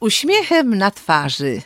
uśmiechem na twarzy.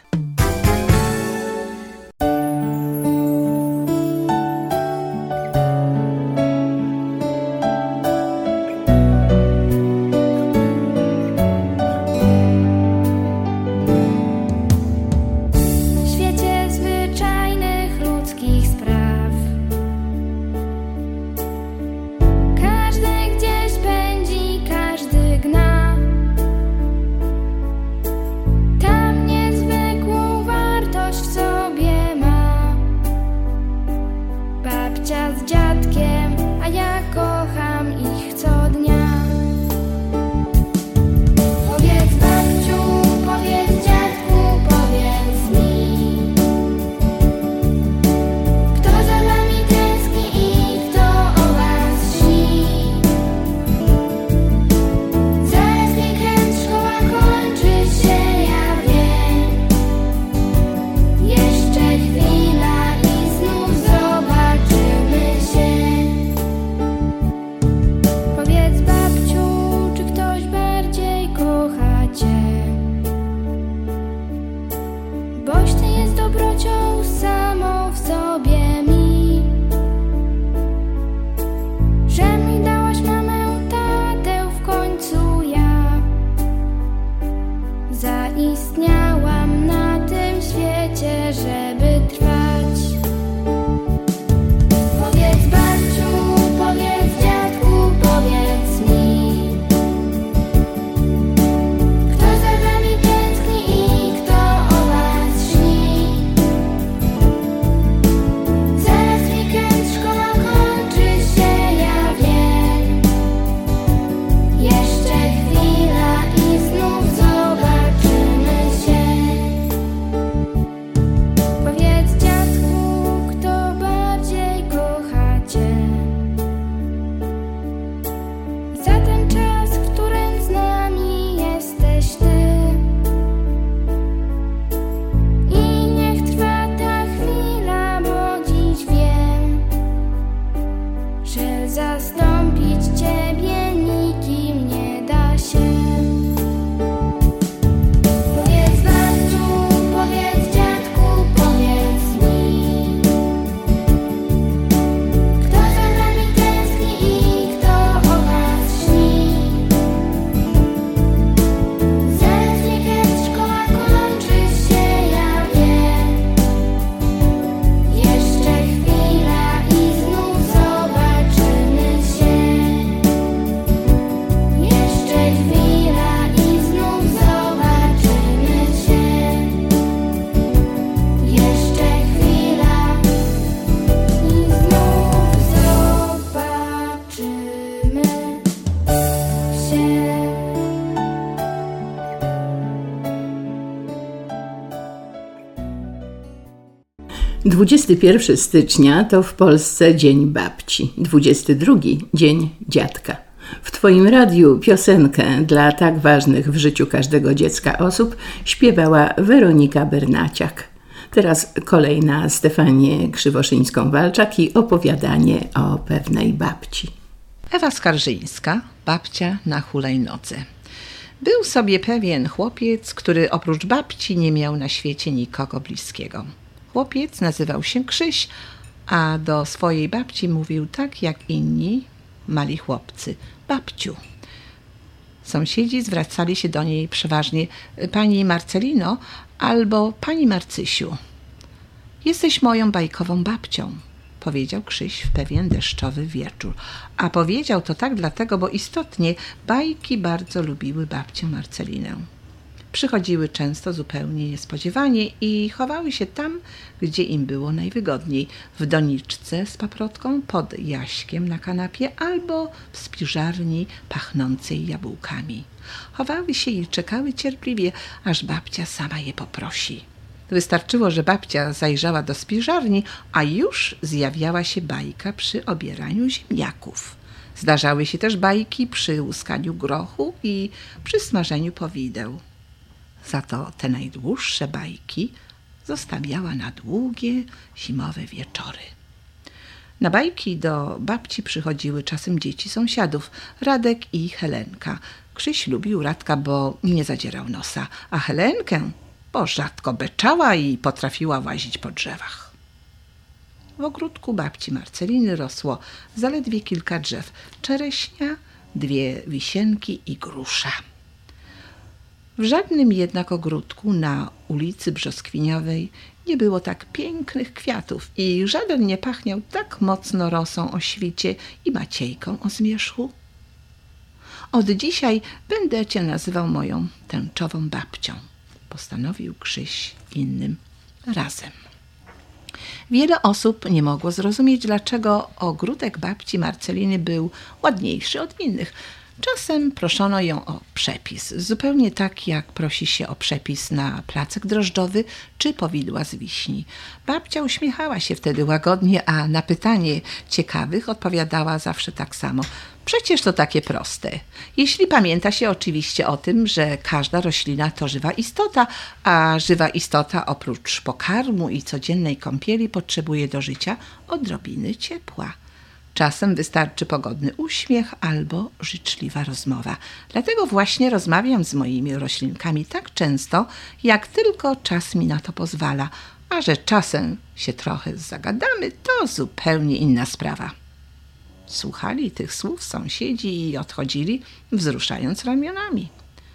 Dwudziesty stycznia to w Polsce Dzień Babci, 22 Dzień Dziadka. W Twoim radiu piosenkę dla tak ważnych w życiu każdego dziecka osób śpiewała Weronika Bernaciak. Teraz kolej na Stefanię Krzywoszyńską-Walczak i opowiadanie o pewnej babci. Ewa Skarżyńska, babcia na hulajnodze. Był sobie pewien chłopiec, który oprócz babci nie miał na świecie nikogo bliskiego. Chłopiec nazywał się Krzyś, a do swojej babci mówił tak jak inni mali chłopcy: babciu. Sąsiedzi zwracali się do niej przeważnie: pani Marcelino albo pani Marcysiu. Jesteś moją bajkową babcią, powiedział Krzyś w pewien deszczowy wieczór. A powiedział to tak dlatego, bo istotnie bajki bardzo lubiły babcię Marcelinę. Przychodziły często zupełnie niespodziewanie i chowały się tam, gdzie im było najwygodniej. W doniczce z paprotką, pod jaśkiem na kanapie albo w spiżarni pachnącej jabłkami. Chowały się i czekały cierpliwie, aż babcia sama je poprosi. Wystarczyło, że babcia zajrzała do spiżarni, a już zjawiała się bajka przy obieraniu ziemniaków. Zdarzały się też bajki przy łuskaniu grochu i przy smażeniu powideł. Za to te najdłuższe bajki zostawiała na długie, zimowe wieczory. Na bajki do babci przychodziły czasem dzieci sąsiadów, Radek i Helenka. Krzyś lubił Radka, bo nie zadzierał nosa, a Helenkę, bo rzadko beczała i potrafiła łazić po drzewach. W ogródku babci Marceliny rosło zaledwie kilka drzew: czereśnia, 2 wisienki i grusza. W żadnym jednak ogródku na ulicy Brzoskwiniowej nie było tak pięknych kwiatów i żaden nie pachniał tak mocno rosą o świcie i maciejką o zmierzchu. Od dzisiaj będę cię nazywał moją tęczową babcią, postanowił Krzyś innym razem. Wiele osób nie mogło zrozumieć, dlaczego ogródek babci Marceliny był ładniejszy od innych. Czasem proszono ją o przepis, zupełnie tak jak prosi się o przepis na placek drożdżowy czy powidła z wiśni. Babcia uśmiechała się wtedy łagodnie, a na pytanie ciekawych odpowiadała zawsze tak samo: przecież to takie proste. Jeśli pamięta się oczywiście o tym, że każda roślina to żywa istota, a żywa istota oprócz pokarmu i codziennej kąpieli potrzebuje do życia odrobiny ciepła. Czasem wystarczy pogodny uśmiech albo życzliwa rozmowa. Dlatego właśnie rozmawiam z moimi roślinkami tak często, jak tylko czas mi na to pozwala, a że czasem się trochę zagadamy, to zupełnie inna sprawa. Słuchali tych słów sąsiedzi i odchodzili, wzruszając ramionami.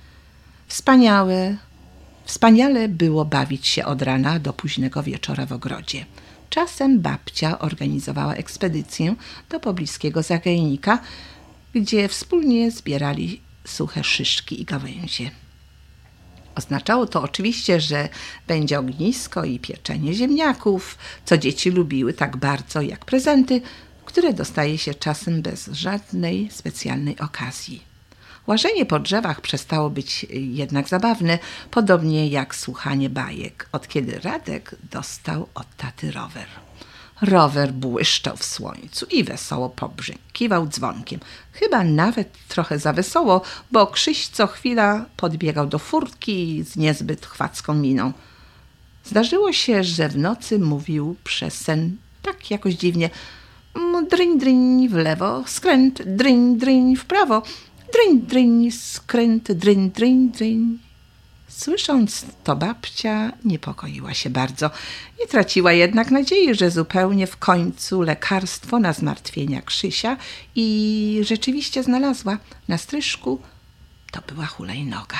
Wspaniale było bawić się od rana do późnego wieczora w ogrodzie. Czasem babcia organizowała ekspedycję do pobliskiego zagajnika, gdzie wspólnie zbierali suche szyszki i gałęzie. Oznaczało to oczywiście, że będzie ognisko i pieczenie ziemniaków, co dzieci lubiły tak bardzo jak prezenty, które dostaje się czasem bez żadnej specjalnej okazji. Łażenie po drzewach przestało być jednak zabawne, podobnie jak słuchanie bajek, od kiedy Radek dostał od taty rower. Rower błyszczał w słońcu i wesoło pobrzękiwał dzwonkiem. Chyba nawet trochę za wesoło, bo Krzyś co chwila podbiegał do furtki z niezbyt chwacką miną. Zdarzyło się, że w nocy mówił przez sen tak jakoś dziwnie: dryń, dryń w lewo, skręt, dryń, dryń w prawo, dryń, dryń, skręt, dryń, dryń, dryń. Słysząc to, babcia niepokoiła się bardzo. Nie traciła jednak nadziei, że zupełnie w końcu lekarstwo na zmartwienia Krzysia i rzeczywiście znalazła. Na stryżku to była hulajnoga.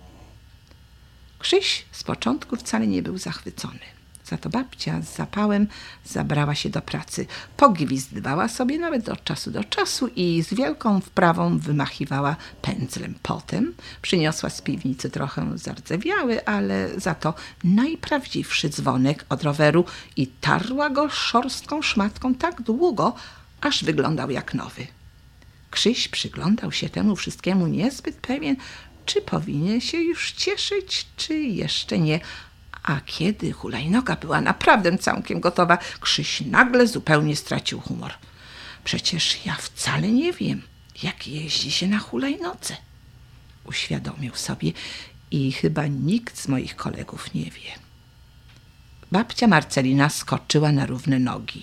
Krzyś z początku wcale nie był zachwycony. Za to babcia z zapałem zabrała się do pracy. Pogwizdywała sobie nawet od czasu do czasu i z wielką wprawą wymachiwała pędzlem. Potem przyniosła z piwnicy trochę zardzewiały, ale za to najprawdziwszy dzwonek od roweru i tarła go szorstką szmatką tak długo, aż wyglądał jak nowy. Krzyś przyglądał się temu wszystkiemu niezbyt pewien, czy powinien się już cieszyć, czy jeszcze nie. A kiedy hulajnoga była naprawdę całkiem gotowa, Krzyś nagle zupełnie stracił humor. Przecież ja wcale nie wiem, jak jeździ się na hulajnodze, uświadomił sobie, i chyba nikt z moich kolegów nie wie. Babcia Marcelina skoczyła na równe nogi.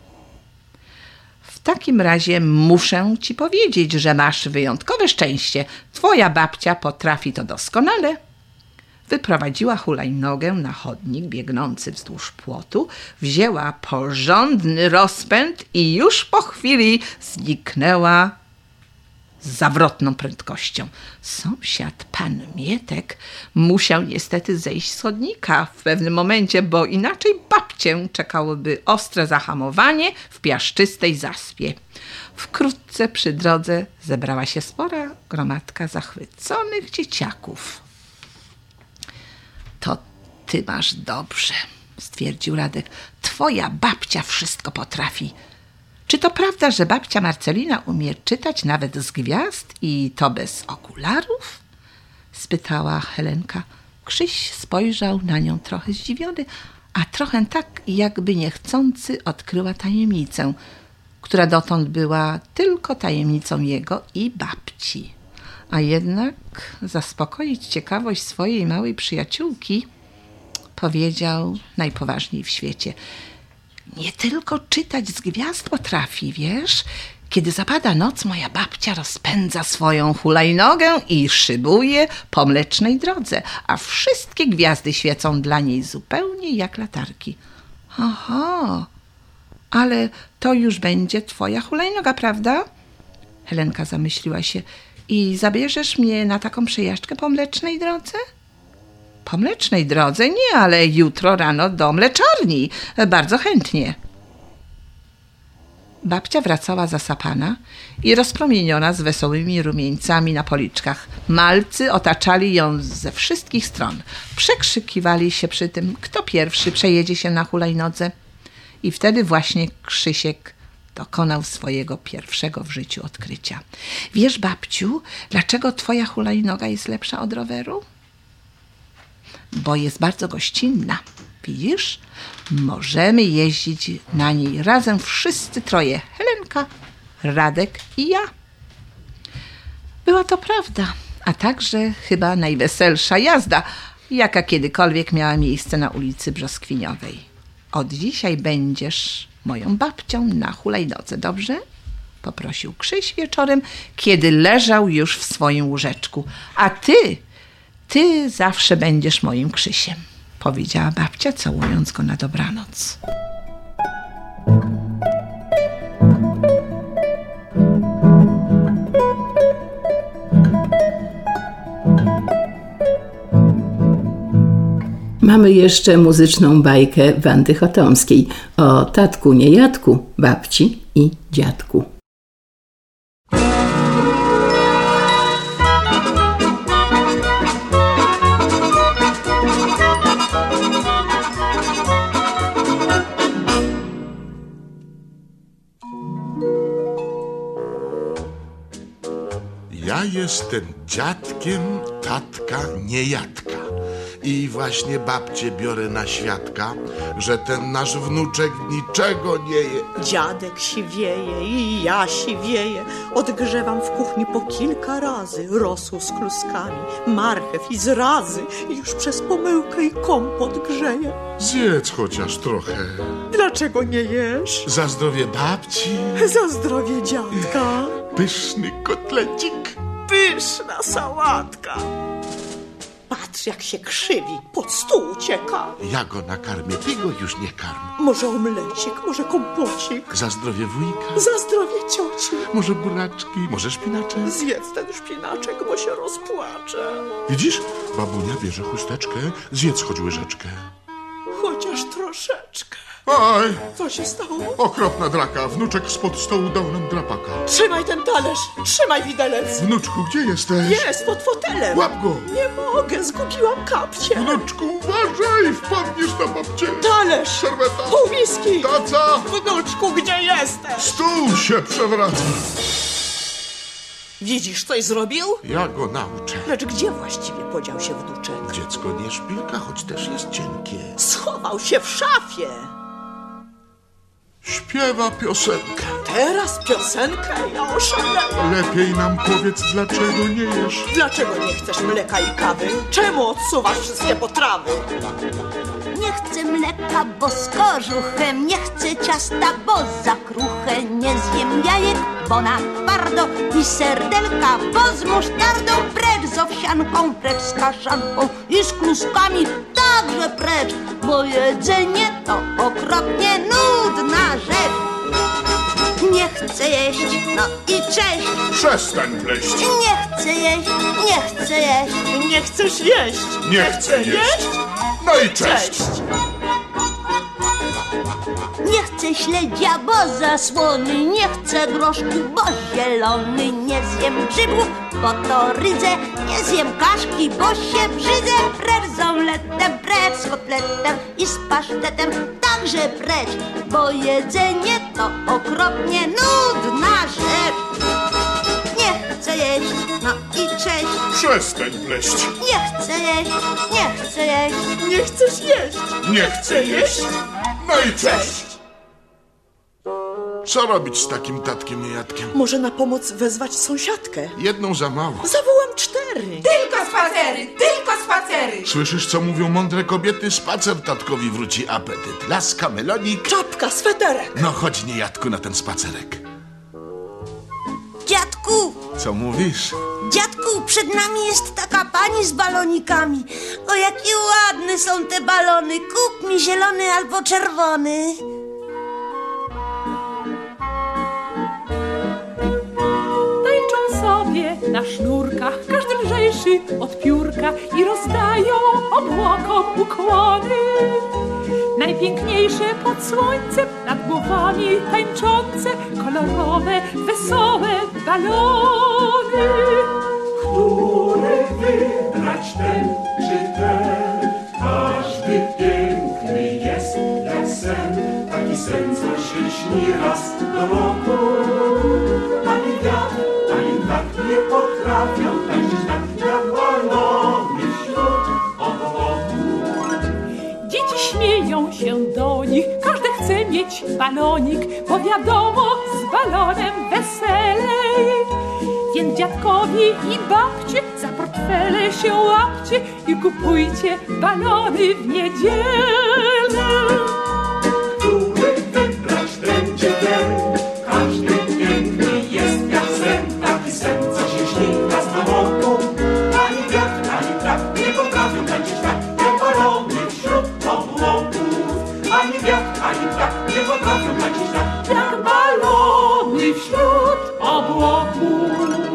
W takim razie muszę ci powiedzieć, że masz wyjątkowe szczęście. Twoja babcia potrafi to doskonale. Wyprowadziła hulajnogę na chodnik biegnący wzdłuż płotu, wzięła porządny rozpęd i już po chwili zniknęła z zawrotną prędkością. Sąsiad, pan Mietek, musiał niestety zejść z chodnika w pewnym momencie, bo inaczej babcię czekałoby ostre zahamowanie w piaszczystej zaspie. Wkrótce przy drodze zebrała się spora gromadka zachwyconych dzieciaków. To ty masz dobrze, stwierdził Radek. Twoja babcia wszystko potrafi. Czy to prawda, że babcia Marcelina umie czytać nawet z gwiazd i to bez okularów? Spytała Helenka. Krzyś spojrzał na nią trochę zdziwiony, a trochę tak, jakby niechcący odkryła tajemnicę, która dotąd była tylko tajemnicą jego i babci. A jednak zaspokoić ciekawość swojej małej przyjaciółki, powiedział najpoważniej w świecie: Nie tylko czytać z gwiazd potrafi, wiesz? Kiedy zapada noc, moja babcia rozpędza swoją hulajnogę i szybuje po mlecznej drodze, a wszystkie gwiazdy świecą dla niej zupełnie jak latarki. Aha, ale to już będzie twoja hulajnoga, prawda? Helenka zamyśliła się. I zabierzesz mnie na taką przejażdżkę po mlecznej drodze? Po mlecznej drodze? Nie, ale jutro rano do mleczarni. Bardzo chętnie. Babcia wracała zasapana i rozpromieniona z wesołymi rumieńcami na policzkach. Malcy otaczali ją ze wszystkich stron. Przekrzykiwali się przy tym, kto pierwszy przejedzie się na hulajnodze. I wtedy właśnie Krzysiek dokonał swojego pierwszego w życiu odkrycia. Wiesz, babciu, dlaczego twoja hulajnoga jest lepsza od roweru? Bo jest bardzo gościnna. Widzisz? Możemy jeździć na niej razem wszyscy troje. Helenka, Radek i ja. Była to prawda, a także chyba najweselsza jazda, jaka kiedykolwiek miała miejsce na ulicy Brzoskwiniowej. Od dzisiaj będziesz moją babcią na hulajnodze, dobrze? Poprosił Krzyś wieczorem, kiedy leżał już w swoim łóżeczku. A ty zawsze będziesz moim Krzysiem, powiedziała babcia, całując go na dobranoc. Mamy jeszcze muzyczną bajkę Wandy Chotomskiej o tatku niejadku, babci i dziadku. Ja jestem dziadkiem tatka niejadka. I właśnie babcię biorę na świadka, że ten nasz wnuczek niczego nie je. Dziadek siwieje i ja siwieję. Odgrzewam w kuchni po kilka razy rosół z kluskami, marchew i zrazy. I już przez pomyłkę i kompot grzeję. Zjedz chociaż trochę. Dlaczego nie jesz? Za zdrowie babci. Za zdrowie dziadka. Pyszny kotlecik. Pyszna sałatka. Patrz, jak się krzywi, pod stół ucieka. Ja go nakarmię, ty go już nie karm. Może omlecik, może kompocik. Za zdrowie wujka. Za zdrowie cioci. Może buraczki, może szpinaczek. Zjedz ten szpinaczek, bo się rozpłaczę. Widzisz? Babunia bierze chusteczkę, zjedz choć łyżeczkę. Chociaż troszeczkę. Oj! Co się stało? Okropna draka, wnuczek spod stołu dał nam drapaka. Trzymaj ten talerz, trzymaj widelec. Wnuczku, gdzie jesteś? Jest pod fotelem. Łap go! Nie mogę, zgubiłam kapcie. Wnuczku, uważaj, wpadniesz na babcię. Talerz, Serweta, pół miski. taca, Wnuczku, gdzie jesteś? stół się przewraca. Widzisz, coś zrobił? Ja go nauczę. Lecz gdzie właściwie podział się wnuczek? Dziecko nie szpilka, choć też jest cienkie. Schował się w szafie. Śpiewa piosenkę. Teraz piosenkę, ja oszaleję. Lepiej nam powiedz, dlaczego nie jesz. Dlaczego nie chcesz mleka i kawy? Czemu odsuwasz wszystkie potrawy? Nie chcę mleka, bo z kożuchem, nie chcę ciasta, bo za kruche, nie zjem jajek, bo na twardo i serdelka, bo z musztardą, precz z owsianką, precz z kaszanką i z kluskami, także precz, bo jedzenie to okropnie nudna rzecz. Nie chcę jeść, no i cześć. Przestań pleść. Nie chcę jeść, nie chcę jeść. Nie chcesz jeść. Nie chcę jeść. No i cześć. Nie chcę śledzia, bo zasłony, nie chcę groszku, bo zielony. Nie zjem grzybów, bo to rydze, nie zjem kaszki, bo się brzydzę. Precz z omletem, precz z kotletem i z pasztetem, także precz, bo jedzenie to okropnie nudna rzecz. Nie chcę jeść, no i cześć. Przestań pleść. Nie chcę jeść, nie chcę jeść. Nie chcesz jeść. Nie chcę jeść. No i cześć. Co robić z takim tatkiem niejadkiem? Może na pomoc wezwać sąsiadkę? Jedną za mało. Zawołam 4. spacery. Tylko spacery, tylko spacery. Słyszysz, co mówią mądre kobiety? Spacer tatkowi wróci apetyt. Laska, melonik. Czapka, sweterek. No chodź, niejadku, na ten spacerek. Dziadku, Co mówisz? dziadku, przed nami jest taka pani z balonikami. O, jakie ładne są te balony. Kup mi zielony albo czerwony. Tańczą sobie na sznurkach, każdy lżejszy od piórka i rozdają obłokom ukłony. Najpiękniejsze pod słońcem, nad głowami tańczące, kolorowe, wesołe balony. Który wybrać ten czy ten? Każdy piękny jest jak sen. Taki sen, co się śni raz do roku. Ani wiatr, ani tak nie potrafią tańczyć tak jak balony wśród obłoków. Dzieci śmieją się do nich, każdy chce mieć balonik, bo wiadomo, z balonem weselej. Więc dziadkowie i babcie za portfele się łapcie i kupujcie balony w niedzielę. Który wybrać ten czy ten? Każdy piękny jest jak sen. Taki sen, co się śni raz do roku. Ani wiatr, ani tak nie potrafią tańczyć tak jak balony wśród obłoków. Ani wiatr, ani tak nie potrafią tańczyć tak Jak balony wśród obłoków.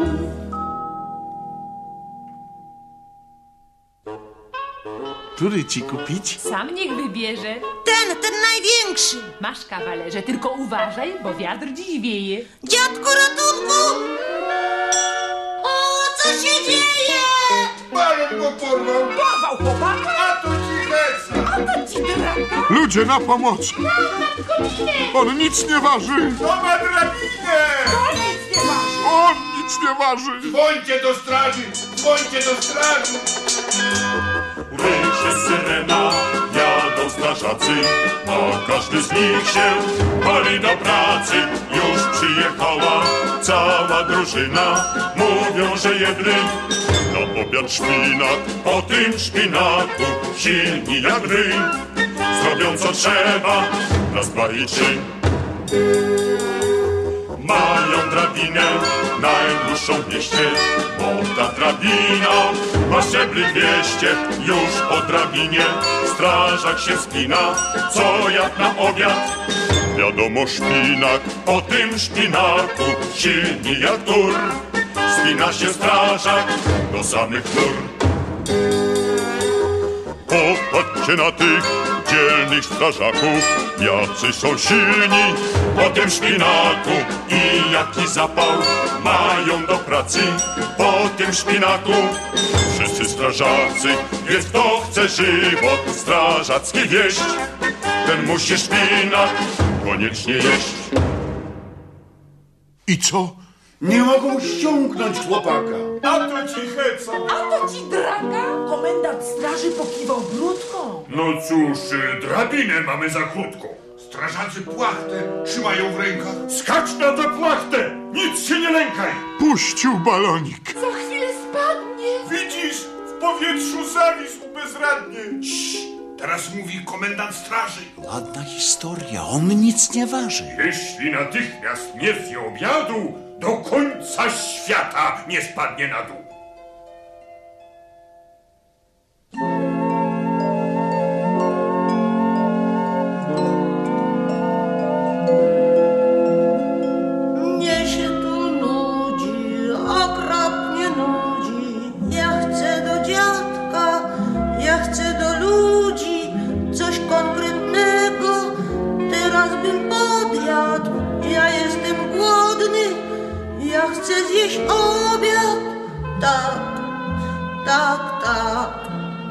Który ci kupić? Sam niech wybierze. Ten największy. Masz, kawalerze, tylko uważaj, bo wiatr dziś wieje. Dziadku, ratunku! O, co się dzieje? Balon go porwał! Porwał chłopaka, A to ci heca! a to ci draka. Ludzie, na pomoc! On nic nie waży! To ma drabinę! On nic nie waży! Dzwońcie do straży! Dzwońcie do straży! Rycie syrena, jadą strażacy, a każdy z nich się pali do pracy. Już przyjechała cała drużyna, mówią, że jedli na obiad szpinak. Po tym szpinaku silni jak ryj, zrobią co trzeba, raz, dwa i trzy. Mają drabinę najdłuższą w mieście, bo ta drabina ma szczebli 200. Już po drabinie strażak się wspina, co jak na obiad. Wiadomo, szpinak, po tym szpinaku silni jak tur. Wspina się strażak do samych gór. Popatrzcie na tych dzielnych strażaków, jacy są silni po tym szpinaku i jaki zapał mają do pracy po tym szpinaku. Wszyscy strażacy, więc kto chce żywot strażacki wieść, ten musi szpinak koniecznie jeść. I co? Nie mogą ściągnąć chłopaka! A to ci heca! A to ci draka. Komendant straży pokiwał brudką. No cóż, drabinę mamy za krótką. Strażacy płachtę trzymają w rękach. Skacz na tę płachtę! Nic się nie lękaj! Puścił balonik! Za chwilę spadnie. Widzisz? W powietrzu zawisł bezradnie. Teraz mówi komendant straży. Ładna historia, on nic nie waży. Jeśli natychmiast nie zje obiadu, do końca świata nie spadnie na dół. Mnie się tu nudzi, okropnie nudzi. Ja chcę do dziadka, ja chcę do ludzi. Coś konkretnego, teraz bym podjadł. Ja jestem głodny, ja chcę zjeść obiad. Tak, tak, tak.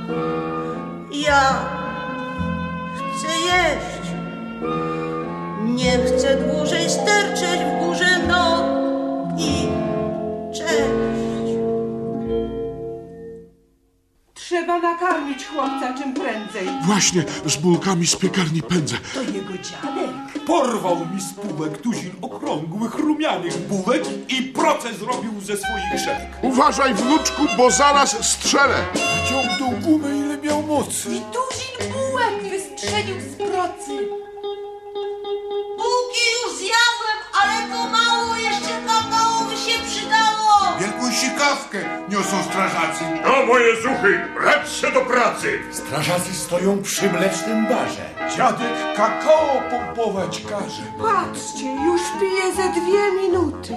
Ja chcę jeść. Nie chcę dłużej sterczeć w górze nóg i cześć. Trzeba nakarmić chłopca czym prędzej. właśnie z bułkami z piekarni pędzę. To jego dziadek. Porwał mi z półek tuzin okrągłych, rumianych bułek i proces robił ze swoich szereg. Uważaj, wnuczku, bo zaraz strzelę. Naciągnął gumę, ile miał mocy. I tuzin bułek wystrzelił z procy. Bułki już zjadłem, ale to mało, jeszcze kakao by się przydało. Wielką sikawkę niosą strażacy. No moje zuchy, brać się do pracy. Strażacy stoją przy mlecznym barze. Dziadek kakao pompować każe. Patrzcie, już pije ze 2 minuty.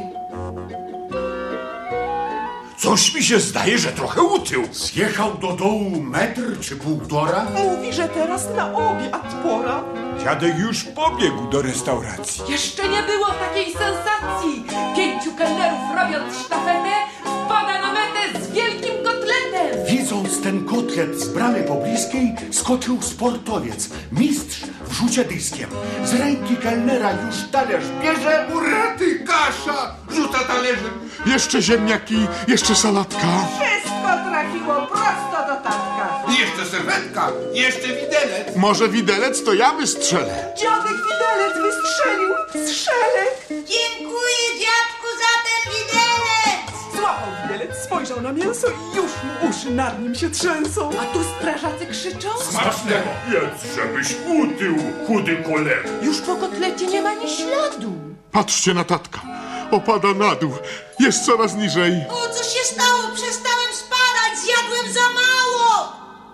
Coś mi się zdaje, że trochę utył. Zjechał do dołu metr czy półtora. Mówi, że teraz na obiad pora. Dziadek już pobiegł do restauracji. Jeszcze nie było takiej sensacji. 5 kelnerów robiąc sztafetę wpada na metę z wielkim kotletem. Widząc ten kotlet z bramy pobliskiej, skoczył sportowiec, mistrz w rzucie dyskiem. Z ręki kelnera już talerz bierze. Urety, kasza, rzuca talerzem. Jeszcze ziemniaki, jeszcze salatka. Wszystko trafiło prosto do tatka. Jeszcze serwetka, jeszcze widelec. Może widelec to ja wystrzelę. Dziadek widelec wystrzelił z szelek. Dziękuję, dziadku, za ten widelec. Złapał widelec, spojrzał na mięso i już mu uszy nad nim się trzęsą. A tu strażacy krzyczą. Smacznego, jedz, żebyś utył, chudy kolego. Już po kotlecie nie ma ni śladu. Patrzcie na tatka. Opada na dół. Jest coraz niżej. O, co się stało? Przestałem spadać, zjadłem za mało.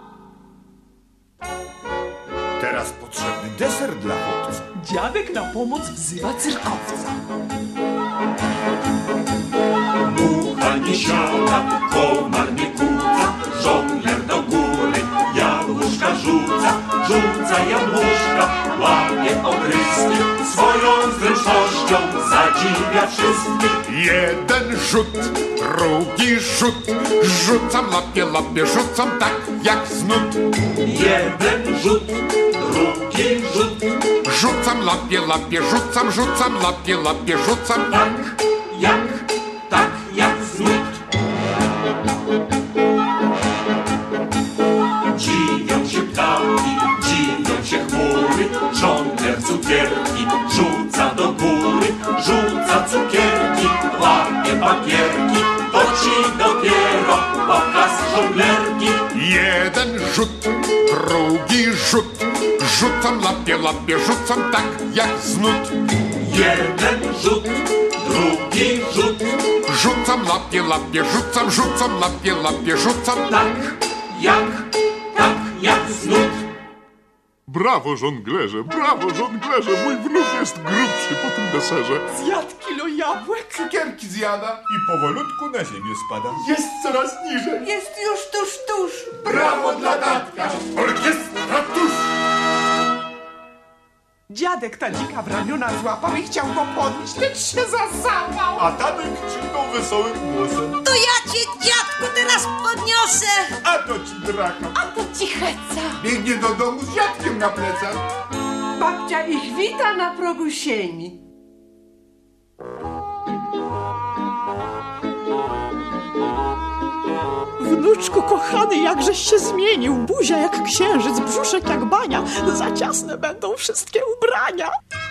Teraz potrzebny deser dla chłopca. Dziadek na pomoc wzywa cyrkowca. Mucha nie siada, komar nie kuca, żongler do góry jabłuszka rzuca jabłuszka, łapie ogryzki, swoją zręcznością zadziwia wszystkich. Jeden rzut, drugi rzut. Rzucam, lapie, rzucam tak jak z nut. Jeden rzut, drugi rzut, Rzucam, lapie, rzucam, lapie, rzucam tak jak z nut. Dziwią się ptaki, dziwią się chmury, żongler cukierki rzuca do góry, rzuca cukierki, łapie papierki, to ci dopiero pokaz żonglerki. Jeden rzut, drugi rzut. Rzucam, lapie, rzucam tak jak z nut. Jeden rzut, drugi rzut, Rzucam, lapie, rzucam, lapie, rzucam tak jak z nut. Brawo, żonglerze, mój wnuk jest grubszy po tym deserze. Zjadł kilo jabłek. Cukierki zjada i powolutku na ziemię spada. Jest coraz niżej. Jest już tuż. Brawo dla tatka! Orkiestra tuż! Dziadek tadzika w ramiona złapał i chciał go podnieść, lecz się zasapał. A tadek krzyknął wesołym głosem. To ja cię, dziadku, teraz podniosę. A to ci draka. A to ci heca. Biegnie do domu z dziadkiem na plecach. Babcia ich wita na progu sieni. Wnuczku kochany, jakżeś się zmienił. Buzia jak księżyc, brzuszek jak bania. Za ciasne będą wszystkie ubrania.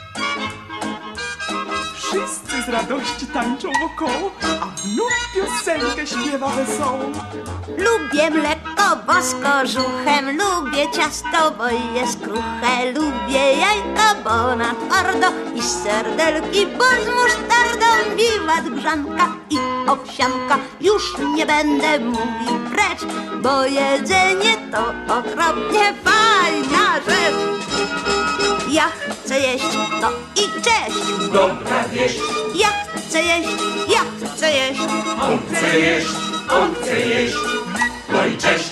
Wszyscy z radości tańczą wokoło, a wnuk piosenkę śpiewa wesołą. Lubię mleko, bo z kożuchem, lubię ciasto, bo jest kruche, lubię jajka, bo na twardo i serdelki, bo z musztardą, wiwat grzanka i owsianka. Już nie będę mówił precz, bo jedzenie to okropnie fajna rzecz. Ja chcę jeść, no i cześć. Dobra wieść, Ja chcę jeść, ja chcę jeść. on chce jeść, no i cześć.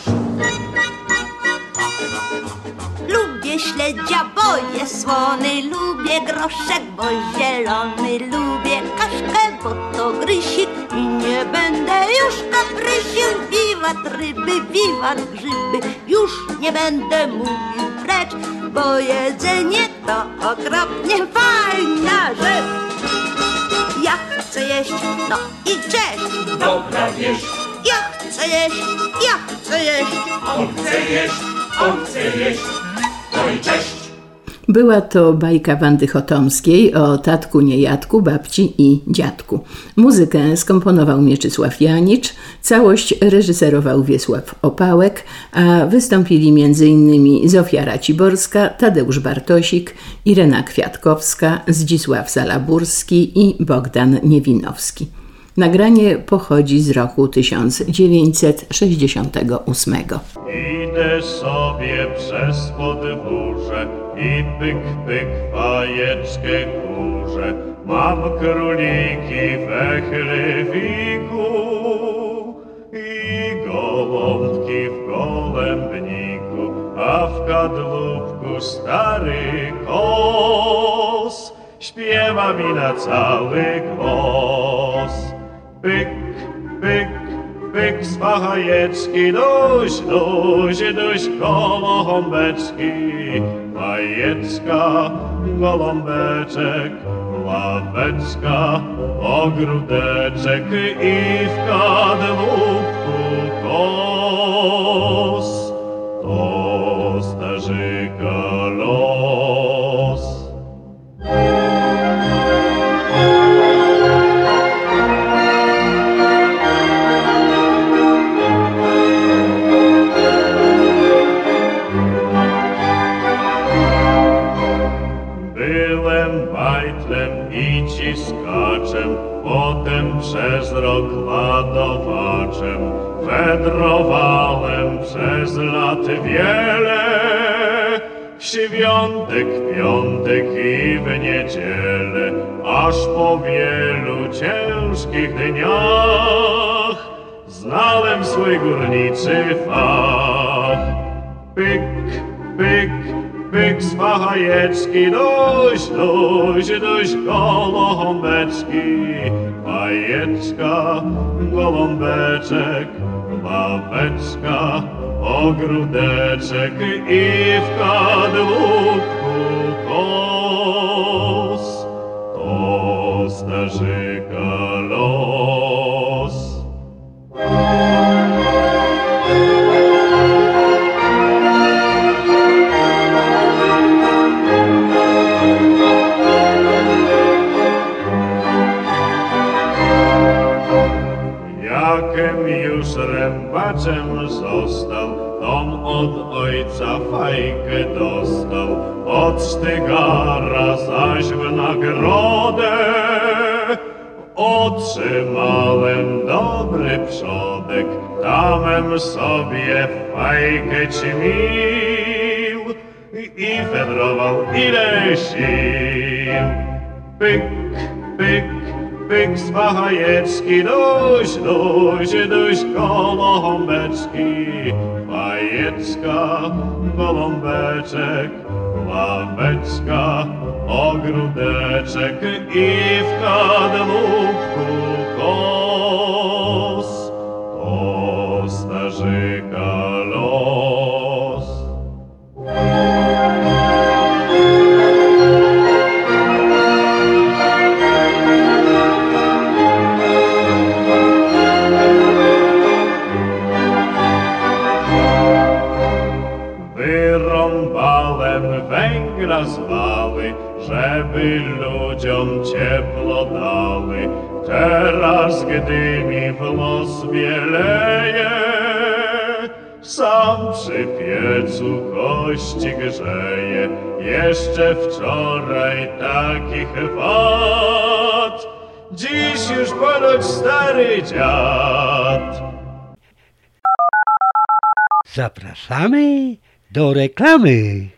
Lubię śledzia, bo jest słony, lubię groszek, bo zielony, lubię kaszkę, bo to grysik i nie będę już kaprysił. Wiwat ryby, wiwat grzyby, już nie będę mówił precz, bo jedzenie to okropnie fajna rzecz. Ja chcę jeść, no i cześć. Dobra wieść, Ja chcę jeść, ja chcę jeść. on chce jeść, No i cześć. Była to bajka Wandy Chotomskiej o tatku niejadku, babci i dziadku. Muzykę skomponował Mieczysław Janicz, całość reżyserował Wiesław Opałek, a wystąpili m.in. Zofia Raciborska, Tadeusz Bartosik, Irena Kwiatkowska, Zdzisław Zalaburski i Bogdan Niewinowski. Nagranie pochodzi z roku 1968. Idę sobie przez podwórze i pyk, pyk, fajeczkę kurzę. Mam króliki we chlewiku i gołąbki w gołębniku, a w kadłubku stary kos śpiewa mi na cały głos. Pyk, pyk, pyk z fajeczki, duś, duś, duś, gołąbeczki. Fajeczka, gołąbeczek, ławeczka, ogródeczek i w kadłubku kos. To starzyka los. I ciskaczem, potem przez rok ładowaczem, wędrowałem przez lat wiele, w świątek, piątek i w niedzielę, aż po wielu ciężkich dniach znałem swój górniczy fach. Pyk, pyk, pyk z fajeczki, duś, duś, duś, gołąbeczki. Fajeczka, gołąbeczek, ławeczka, ogródeczek i w kadłubku kos. To starzyka los. Jakem już rębaczem został, tom od ojca fajkę dostał, od sztygara zaś w nagrodę otrzymałem dobry przodek, tamem sobie fajkę ćmił i wędrował ile sił. Pyk, pyk, pyk z fajeczki, duś, duś, duś, gołąbeczki. Fajeczka, gołąbeczek, ławeczka, ogródeczek i w kadłubku kos. To starzyka los. Wyrąbałem węgla z wały, żeby ludziom cieplo dały. Teraz, gdy mi w los bieleje, sam przy piecu kości grzeje. Jeszcze wczoraj takich wad, dziś już ponoć stary dziad. Zapraszamy do reklamy.